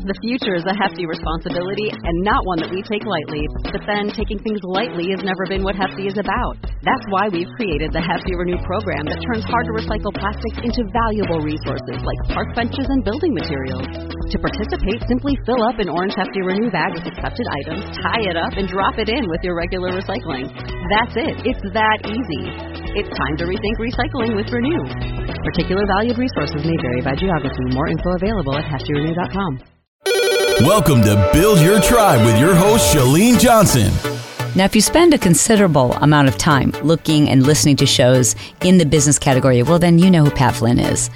The future is a hefty responsibility and not one that we take lightly. But then taking things lightly has never been what Hefty is about. That's why we've created the Hefty Renew program that turns hard-to-recycle plastics into valuable resources like park benches and building materials. To participate, simply fill up an orange Hefty Renew bag with accepted items, tie it up, and drop it in with your regular recycling. That's it. It's that easy. It's time to rethink recycling with Renew. Particular valued resources may vary by geography. More info available at heftyrenew.com. Welcome to Build Your Tribe with your host, Chalene Johnson. Now, if you spend a considerable amount of time looking and listening to shows in the business category, well, then you know who Pat Flynn is.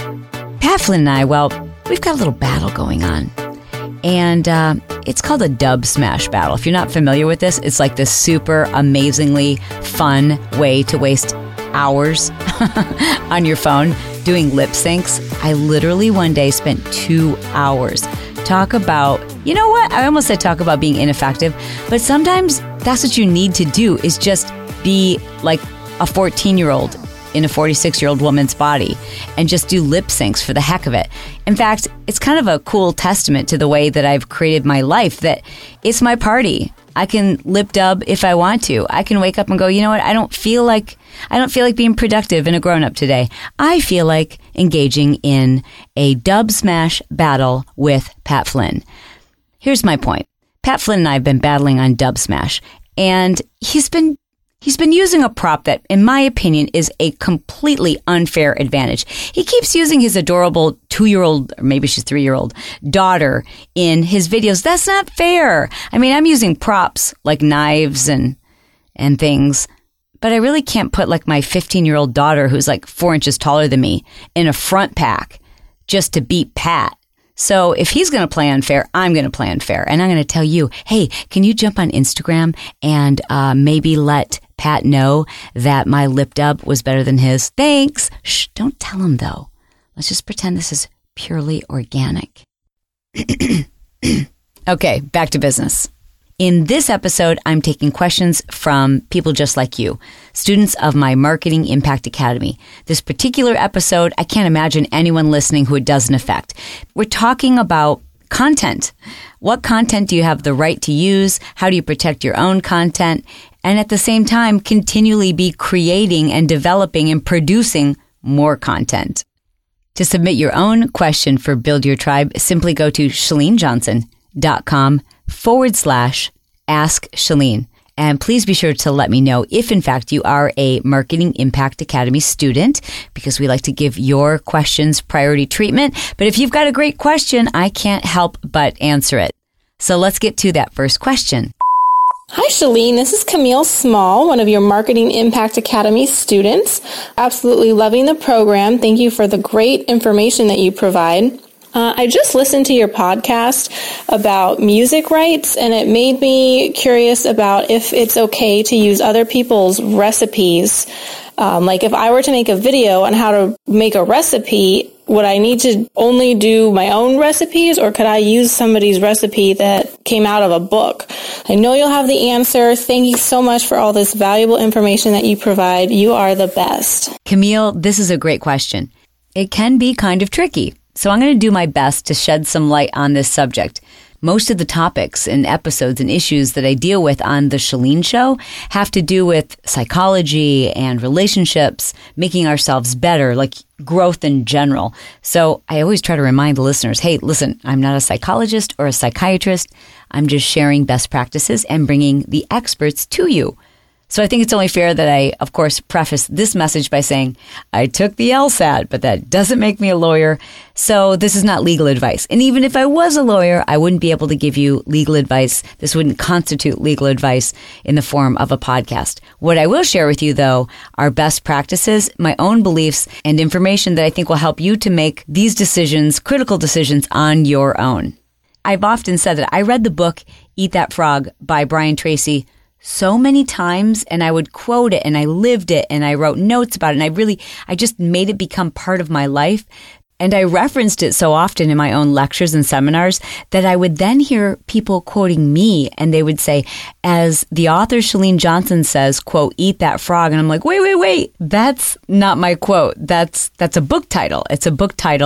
Pat Flynn and I, well, we've got a little battle going on. And it's called a dub smash battle. If you're not familiar with this, it's like this super amazingly fun way to waste hours on your phone doing lip syncs. I literally one day spent 2 hours. Talk about, you know what? I almost said talk about being ineffective, but sometimes that's what you need to do is just be like a 14-year-old in a 46-year-old woman's body and just do lip syncs for the heck of it. In fact, it's kind of a cool testament to the way that I've created my life, that it's my party. I can lip dub if I want to. I can wake up and go, you know what? I don't feel like being productive and a grown-up today. I feel like engaging in a dub smash battle with Pat Flynn. Here's my point. Pat Flynn and I have been battling on dub smash, and he's been using a prop that, in my opinion, is a completely unfair advantage. He keeps using his adorable 2-year-old, or maybe she's 3-year-old, daughter in his videos. That's not fair. I mean, I'm using props like knives and things, but I really can't put like my 15-year-old daughter, who's like 4 inches taller than me, in a front pack just to beat Pat. So if he's going to play unfair, I'm going to play unfair. And I'm going to tell you, hey, can you jump on Instagram and maybe let Pat know that my lip dub was better than his? Thanks. Shh, don't tell him though. Let's just pretend this is purely organic. Okay, back to business. In this episode, I'm taking questions from people just like you, students of my Marketing Impact Academy. This particular episode, I can't imagine anyone listening who it doesn't affect. We're talking about content. What content do you have the right to use? How do you protect your own content? And at the same time, continually be creating and developing and producing more content. To submit your own question for Build Your Tribe, simply go to ChaleneJohnson.com/Ask Chalene. And please be sure to let me know if, in fact, you are a Marketing Impact Academy student, because we like to give your questions priority treatment. But if you've got a great question, I can't help but answer it. So let's get to that first question. Hi, Chalene. This is Camille Small, one of your Marketing Impact Academy students. Absolutely loving the program. Thank you for the great information that you provide. I just listened to your podcast about music rights, and it made me curious about if it's okay to use other people's recipes. Like if I were to make a video on how to make a recipe, would I need to only do my own recipes, or could I use somebody's recipe that came out of a book? I know you'll have the answer. Thank you so much for all this valuable information that you provide. You are the best. Camille, this is a great question. It can be kind of tricky. So I'm going to do my best to shed some light on this subject. Most of the topics and episodes and issues that I deal with on The Chalene Show have to do with psychology and relationships, making ourselves better, like growth in general. So I always try to remind the listeners, hey, listen, I'm not a psychologist or a psychiatrist. I'm just sharing best practices and bringing the experts to you. So I think it's only fair that I, of course, preface this message by saying I took the LSAT, but that doesn't make me a lawyer. So this is not legal advice. And even if I was a lawyer, I wouldn't be able to give you legal advice. This wouldn't constitute legal advice in the form of a podcast. What I will share with you, though, are best practices, my own beliefs, and information that I think will help you to make these decisions, critical decisions, on your own. I've often said that I read the book Eat That Frog by Brian Tracy so many times, and I would quote it, and I lived it, and I wrote notes about it, and I just made it become part of my life. And I referenced it so often in my own lectures and seminars that I would then hear people quoting me, and they would say, as the author Chalene Johnson says, quote, eat that frog. And I'm like, wait, that's not my quote. That's a book title. It's a book title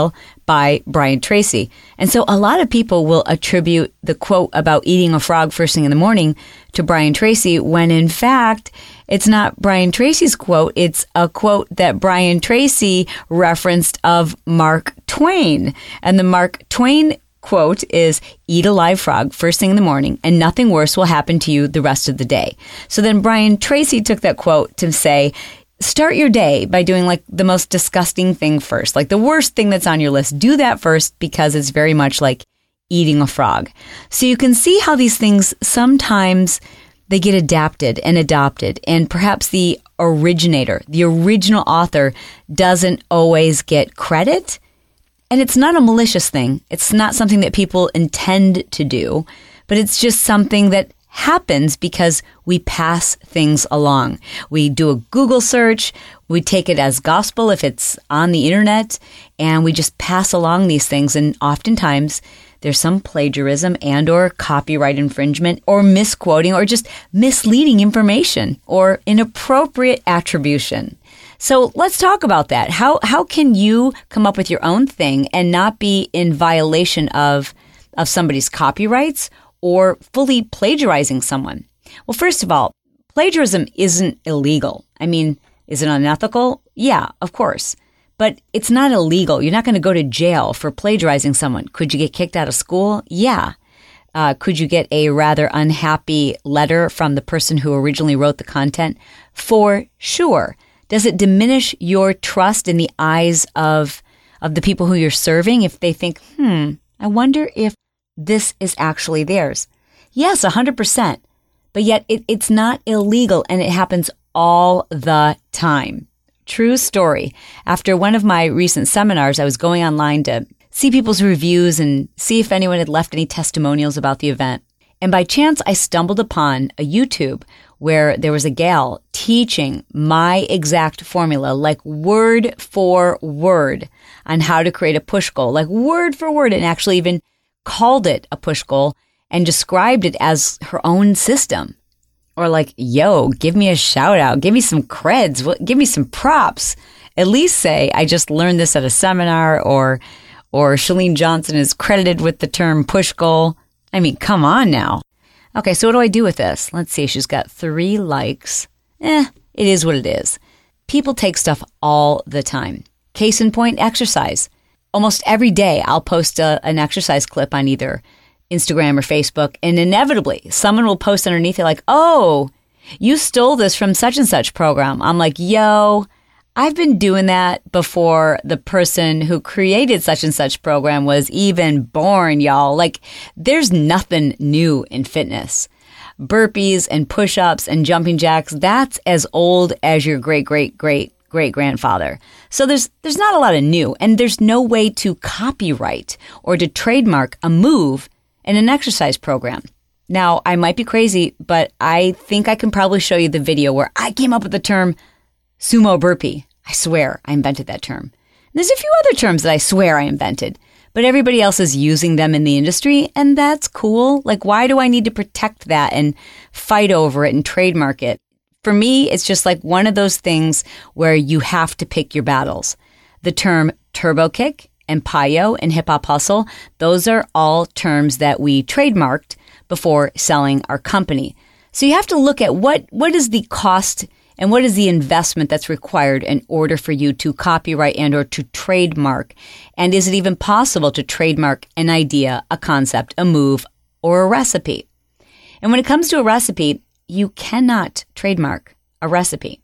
by Brian Tracy. And so a lot of people will attribute the quote about eating a frog first thing in the morning to Brian Tracy, when in fact, it's not Brian Tracy's quote. It's a quote that Brian Tracy referenced of Mark Twain. And the Mark Twain quote is, eat a live frog first thing in the morning and nothing worse will happen to you the rest of the day. So then Brian Tracy took that quote to say, start your day by doing like the most disgusting thing first, like the worst thing that's on your list. Do that first because it's very much like eating a frog. So you can see how these things sometimes they get adapted and adopted, and perhaps the originator, the original author doesn't always get credit. And it's not a malicious thing. It's not something that people intend to do, but it's just something that happens because we pass things along. We do a Google search, we take it as gospel if it's on the internet, and we just pass along these things. And oftentimes there's some plagiarism and or copyright infringement or misquoting or just misleading information or inappropriate attribution. So let's talk about that. How can you come up with your own thing and not be in violation of somebody's copyrights or fully plagiarizing someone? Well, first of all, plagiarism isn't illegal. I mean, is it unethical? Yeah, of course. But it's not illegal. You're not going to go to jail for plagiarizing someone. Could you get kicked out of school? Yeah. Could you get a rather unhappy letter from the person who originally wrote the content? For sure. Does it diminish your trust in the eyes of the people who you're serving if they think, I wonder if this is actually theirs? Yes, 100%. But yet it's not illegal and it happens all the time. True story. After one of my recent seminars, I was going online to see people's reviews and see if anyone had left any testimonials about the event. And by chance, I stumbled upon a YouTube where there was a gal teaching my exact formula, like word for word, on how to create a push goal, like word for word, and actually even called it a push goal and described it as her own system. Or like, yo, give me a shout out, give me some creds, give me some props. At least say, I just learned this at a seminar, or Chalene Johnson is credited with the term push goal. I mean, come on now. Okay, so what do I do with this? Let's see, she's got 3 likes. It is what it is. People take stuff all the time. Case in point, exercise. Almost every day I'll post an exercise clip on either Instagram or Facebook, and inevitably someone will post underneath it like, oh, you stole this from such and such program. I'm like, yo, I've been doing that before the person who created such and such program was even born, y'all. Like, there's nothing new in fitness. Burpees and push-ups and jumping jacks, that's as old as your great-great-great-great-grandfather. So there's not a lot of new, and there's no way to copyright or to trademark a move in an exercise program. Now, I might be crazy, but I think I can probably show you the video where I came up with the term sumo burpee. I swear I invented that term. There's a few other terms that I swear I invented, but everybody else is using them in the industry, and that's cool. Like, why do I need to protect that and fight over it and trademark it? For me, it's just like one of those things where you have to pick your battles. The term turbo kick and PIO and hip hop hustle, those are all terms that we trademarked before selling our company. So you have to look at what is the cost and what is the investment that's required in order for you to copyright and or to trademark? And is it even possible to trademark an idea, a concept, a move, or a recipe? And when it comes to a recipe, you cannot trademark a recipe.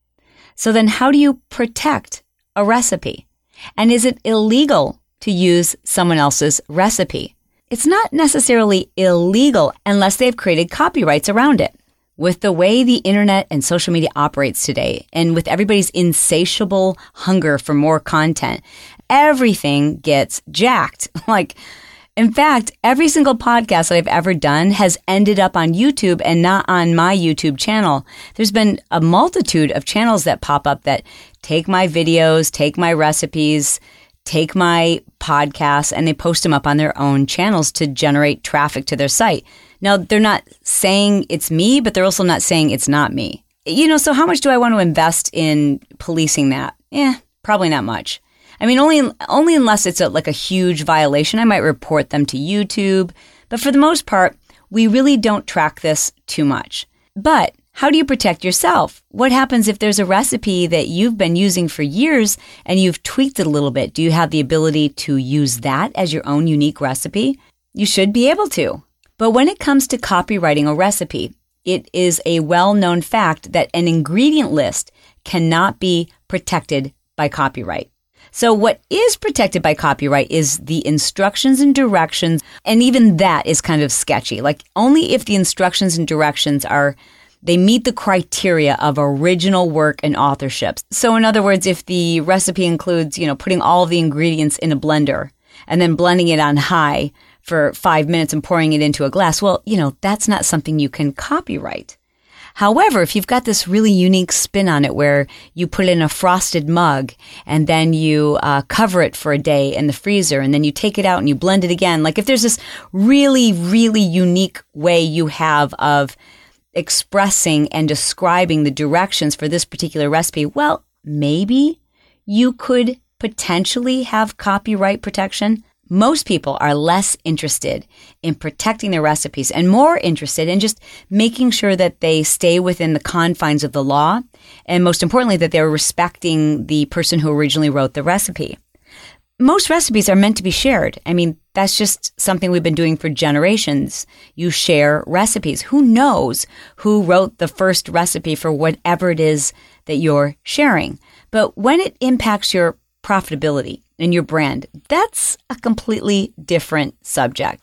So then how do you protect a recipe? And is it illegal to use someone else's recipe? It's not necessarily illegal unless they've created copyrights around it. With the way the internet and social media operates today, and with everybody's insatiable hunger for more content, everything gets jacked. Like, in fact, every single podcast that I've ever done has ended up on YouTube and not on my YouTube channel. There's been a multitude of channels that pop up that take my videos, take my recipes, take my podcasts, and they post them up on their own channels to generate traffic to their site. Now, they're not saying it's me, but they're also not saying it's not me. So how much do I want to invest in policing that? Probably not much. I mean, only unless it's like a huge violation, I might report them to YouTube. But for the most part, we really don't track this too much. But how do you protect yourself? What happens if there's a recipe that you've been using for years and you've tweaked it a little bit? Do you have the ability to use that as your own unique recipe? You should be able to. But when it comes to copywriting a recipe, it is a well-known fact that an ingredient list cannot be protected by copyright. So what is protected by copyright is the instructions and directions, and even that is kind of sketchy. Like only if the instructions and directions they meet the criteria of original work and authorship. So in other words, if the recipe includes, putting all of the ingredients in a blender and then blending it on high for 5 minutes and pouring it into a glass, well, that's not something you can copyright. However, if you've got this really unique spin on it where you put it in a frosted mug and then you cover it for a day in the freezer and then you take it out and you blend it again, like if there's this really, really unique way you have of expressing and describing the directions for this particular recipe, well, maybe you could potentially have copyright protection. Most people are less interested in protecting their recipes and more interested in just making sure that they stay within the confines of the law, and most importantly, that they're respecting the person who originally wrote the recipe. Most recipes are meant to be shared. I mean, that's just something we've been doing for generations. You share recipes. Who knows who wrote the first recipe for whatever it is that you're sharing? But when it impacts your profitability and your brand, that's a completely different subject.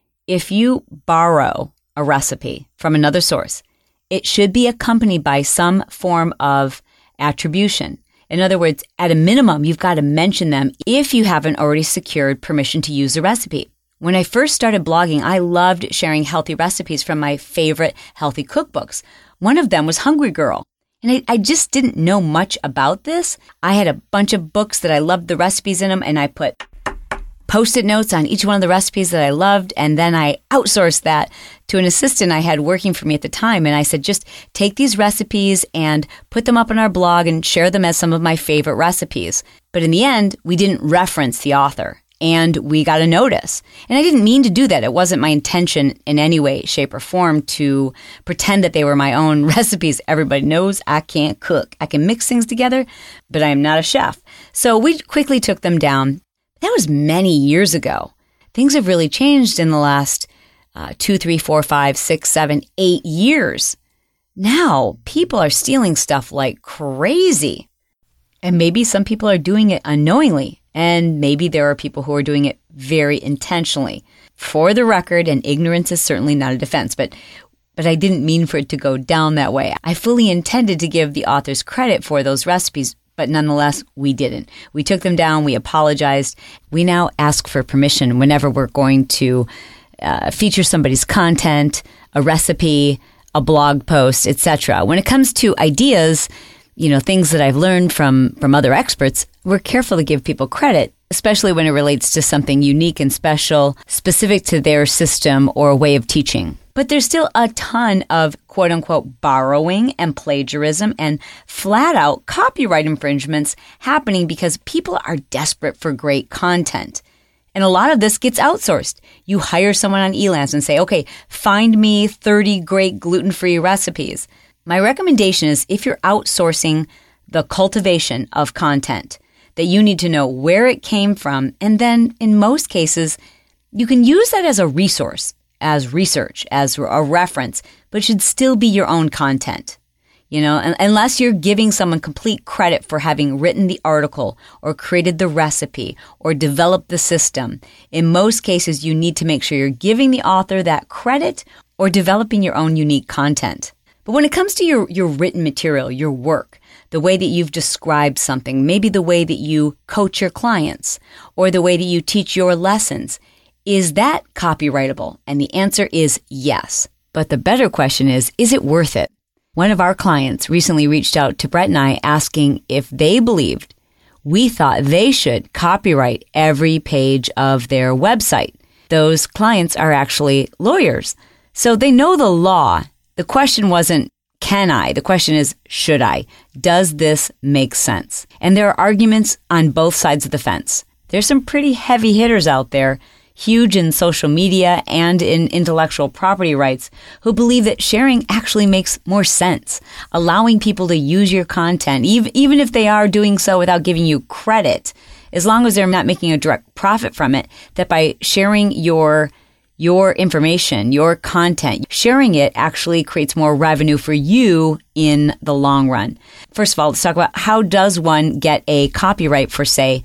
If you borrow a recipe from another source, it should be accompanied by some form of attribution. In other words, at a minimum, you've got to mention them if you haven't already secured permission to use the recipe. When I first started blogging, I loved sharing healthy recipes from my favorite healthy cookbooks. One of them was Hungry Girl. And I just didn't know much about this. I had a bunch of books that I loved the recipes in them, and I put Post-it notes on each one of the recipes that I loved, and then I outsourced that to an assistant I had working for me at the time. And I said, just take these recipes and put them up on our blog and share them as some of my favorite recipes. But in the end, we didn't reference the author. And we got a notice. And I didn't mean to do that. It wasn't my intention in any way, shape, or form to pretend that they were my own recipes. Everybody knows I can't cook. I can mix things together, but I am not a chef. So we quickly took them down. That was many years ago. Things have really changed in the last 2, 3, 4, 5, 6, 7, 8 years. Now, people are stealing stuff like crazy. And maybe some people are doing it unknowingly. And maybe there are people who are doing it very intentionally. For the record, and ignorance is certainly not a defense, but I didn't mean for it to go down that way. I fully intended to give the authors credit for those recipes, but nonetheless, we didn't. We took them down. We apologized. We now ask for permission whenever we're going to feature somebody's content, a recipe, a blog post, etc. When it comes to ideas, things that I've learned from other experts, we're careful to give people credit, especially when it relates to something unique and special, specific to their system or way of teaching. But there's still a ton of quote-unquote borrowing and plagiarism and flat-out copyright infringements happening because people are desperate for great content. And a lot of this gets outsourced. You hire someone on Elance and say, okay, find me 30 great gluten-free recipes. My recommendation is if you're outsourcing the cultivation of content, that you need to know where it came from. And then in most cases, you can use that as a resource, as research, as a reference, but it should still be your own content. Unless you're giving someone complete credit for having written the article or created the recipe or developed the system. In most cases, you need to make sure you're giving the author that credit or developing your own unique content. But when it comes to your written material, your work, the way that you've described something, maybe the way that you coach your clients or the way that you teach your lessons, is that copyrightable? And the answer is yes. But the better question is it worth it? One of our clients recently reached out to Brett and I asking if they believed we thought they should copyright every page of their website. Those clients are actually lawyers, so they know the law. The question wasn't, can I? The question is, should I? Does this make sense? And there are arguments on both sides of the fence. There's some pretty heavy hitters out there, huge in social media and in intellectual property rights, who believe that sharing actually makes more sense, allowing people to use your content, even if they are doing so without giving you credit, as long as they're not making a direct profit from it, that by sharing your information, your content, sharing it actually creates more revenue for you in the long run. First of all, let's talk about how does one get a copyright for, say,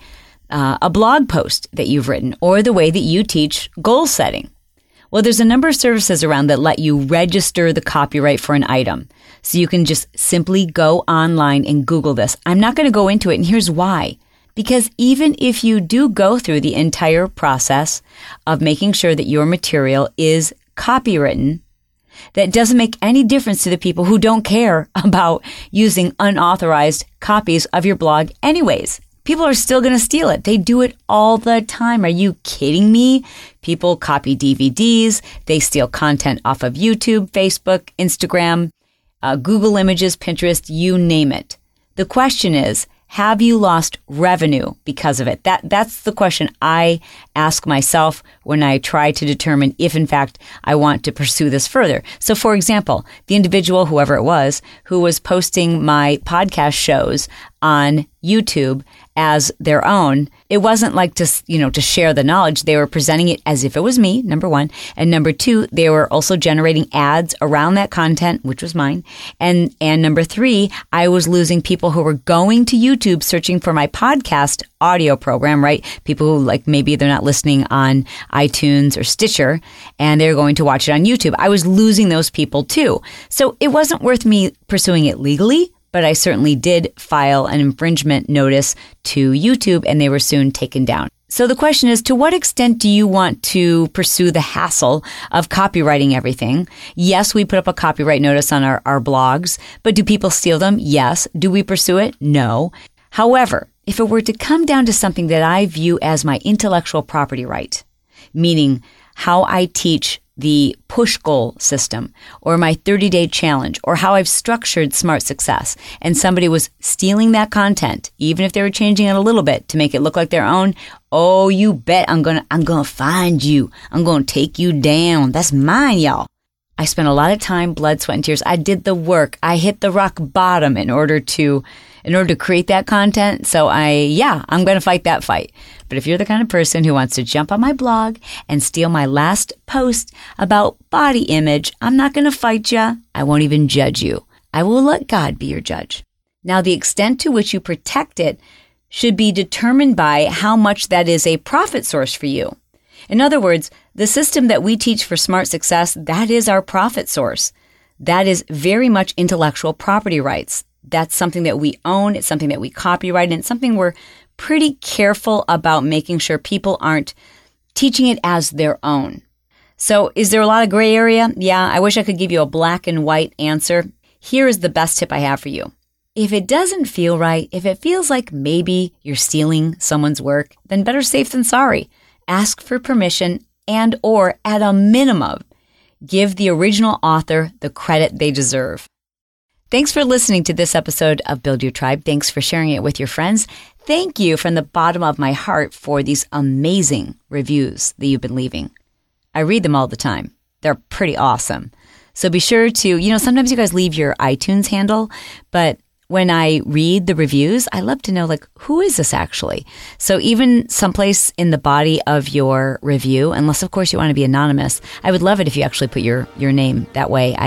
a blog post that you've written or the way that you teach goal setting. Well, there's a number of services around that let you register the copyright for an item. So you can just simply go online and Google this. I'm not going to go into it, and here's why. Because even if you do go through the entire process of making sure that your material is copywritten, that doesn't make any difference to the people who don't care about using unauthorized copies of your blog anyways. People are still going to steal it. They do it all the time. Are you kidding me? People copy DVDs. They steal content off of YouTube, Facebook, Instagram, Google Images, Pinterest, you name it. The question is, have you lost revenue because of it? That's the question I ask myself when I try to determine if, in fact, I want to pursue this further. So, for example, the individual, whoever it was, who was posting my podcast shows on YouTube as their own, it wasn't like to share the knowledge. They were presenting it as if it was me, number one. And number two, they were also generating ads around that content, which was mine. And number three, I was losing people who were going to YouTube searching for my podcast audio program, right? People who maybe they're not listening on iTunes or Stitcher and they're going to watch it on YouTube. I was losing those people too. So it wasn't worth me pursuing it legally, but I certainly did file an infringement notice to YouTube and they were soon taken down. So the question is, to what extent do you want to pursue the hassle of copywriting everything? Yes, we put up a copyright notice on our blogs, but do people steal them? Yes. Do we pursue it? No. However, if it were to come down to something that I view as my intellectual property right, meaning how I teach the push goal system or my 30-day challenge or how I've structured Smart Success, and somebody was stealing that content, even if they were changing it a little bit to make it look like their own, oh, you bet I'm going to find you. I'm going to take you down. That's mine, y'all. I spent a lot of time, blood, sweat, and tears. I did the work. I hit the rock bottom in order to create that content. So I'm going to fight that fight. But if you're the kind of person who wants to jump on my blog and steal my last post about body image, I'm not going to fight you. I won't even judge you. I will let God be your judge. Now, the extent to which you protect it should be determined by how much that is a profit source for you. In other words, the system that we teach for Smart Success, that is our profit source. That is very much intellectual property rights. That's something that we own. It's something that we copyright, and it's something we're pretty careful about making sure people aren't teaching it as their own. So is there a lot of gray area? Yeah, I wish I could give you a black and white answer. Here is the best tip I have for you. If it doesn't feel right, if it feels like maybe you're stealing someone's work, then better safe than sorry. Ask for permission and or at a minimum, give the original author the credit they deserve. Thanks for listening to this episode of Build Your Tribe. Thanks for sharing it with your friends. Thank you from the bottom of my heart for these amazing reviews that you've been leaving. I read them all the time. They're pretty awesome. So be sure to, sometimes you guys leave your iTunes handle, but when I read the reviews, I love to know, who is this actually? So even someplace in the body of your review, unless of course you want to be anonymous, I would love it if you actually put your name. That way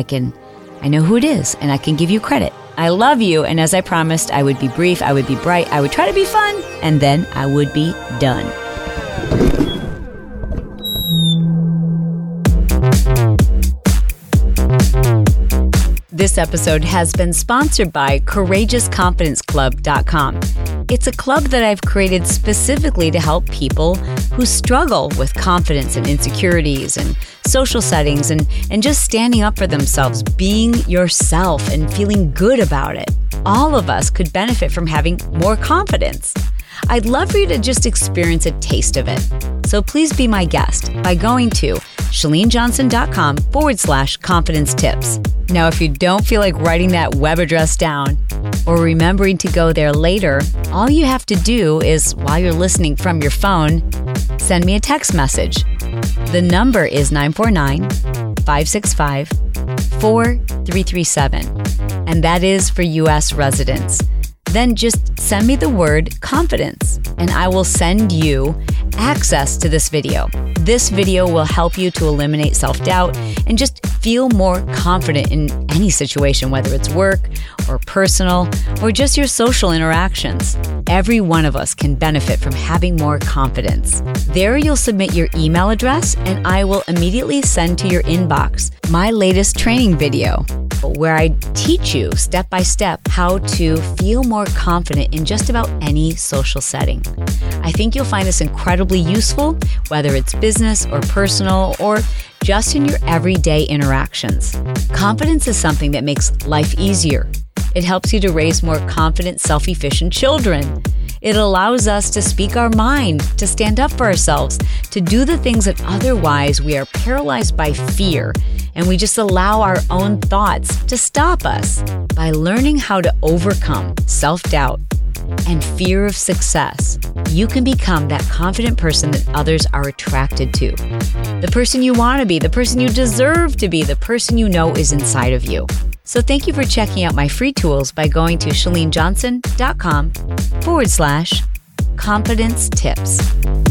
I know who it is and I can give you credit. I love you. And as I promised, I would be brief, I would be bright, I would try to be fun, and then I would be done. This episode has been sponsored by CourageousConfidenceClub.com. It's a club that I've created specifically to help people who struggle with confidence and insecurities and social settings and just standing up for themselves, being yourself and feeling good about it. All of us could benefit from having more confidence. I'd love for you to just experience a taste of it. So please be my guest by going to ShaleneJohnson.com/confidence tips. Now, if you don't feel like writing that web address down or remembering to go there later, all you have to do is, while you're listening from your phone, send me a text message. The number is 949-565-4337, and that is for U.S. residents. Then just send me the word confidence, and I will send you access to this video. This video will help you to eliminate self-doubt and just feel more confident in any situation, whether it's work or personal or just your social interactions. Every one of us can benefit from having more confidence. There you'll submit your email address, and I will immediately send to your inbox my latest training video, where I teach you step by step how to feel more confident in just about any social setting. I think you'll find this incredibly useful, whether it's business or personal or just in your everyday interactions. Confidence is something that makes life easier. It helps you to raise more confident, self-efficient children. It allows us to speak our mind, to stand up for ourselves, to do the things that otherwise we are paralyzed by fear, and we just allow our own thoughts to stop us. By learning how to overcome self-doubt and fear of success, you can become that confident person that others are attracted to. The person you want to be, the person you deserve to be, the person you know is inside of you. So thank you for checking out my free tools by going to ShaleneJohnson.com/confidence tips.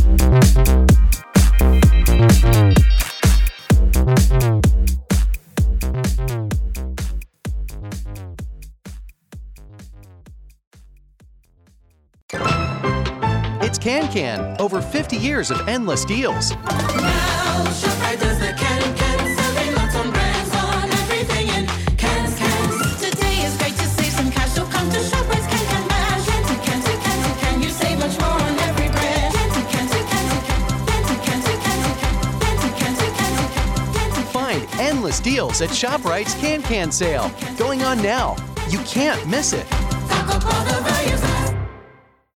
It's Can-Can. Over 50 years of endless deals. Now, ShopRite does the Can-Can, serving lots on brands on everything in cans. Today is great to save some cash, so come to ShopRite's Can-Can Bash. Can, you save much more on every brand. Can. Find endless deals at ShopRite's Can-Can sale. Going on now. You can't miss it.